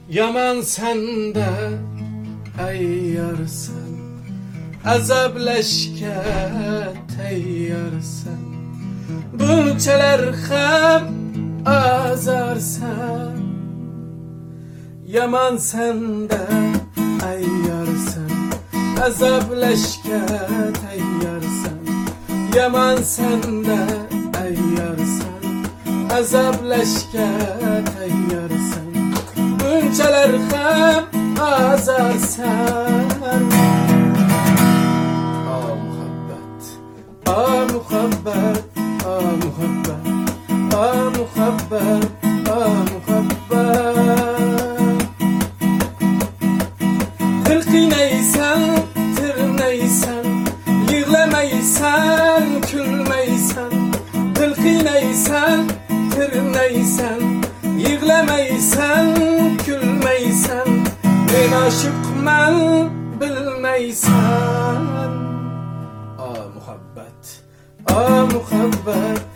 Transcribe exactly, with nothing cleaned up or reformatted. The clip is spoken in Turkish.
Yaman sende ayyarsın, azableşke teyyarsın. Bunçalar hem azarsan. Yaman sende ayyarsın, azableşke teyyarsın. Yaman sende ayyarsın, azableşke teyyarsın. Bunçalar hem azarsan. Ah muhabbet, ah muhabbet, ah muhabbet, ah muhabbet, ah muhabbet. Hırkı neysen, tır neysen, yığlamaysan, külmeysen. Hırkı neysen, tır neysen, yığlamaysan, külmeysen. Ben aşıkman bilmeysen. Ah muhabbet, ah muhabbet,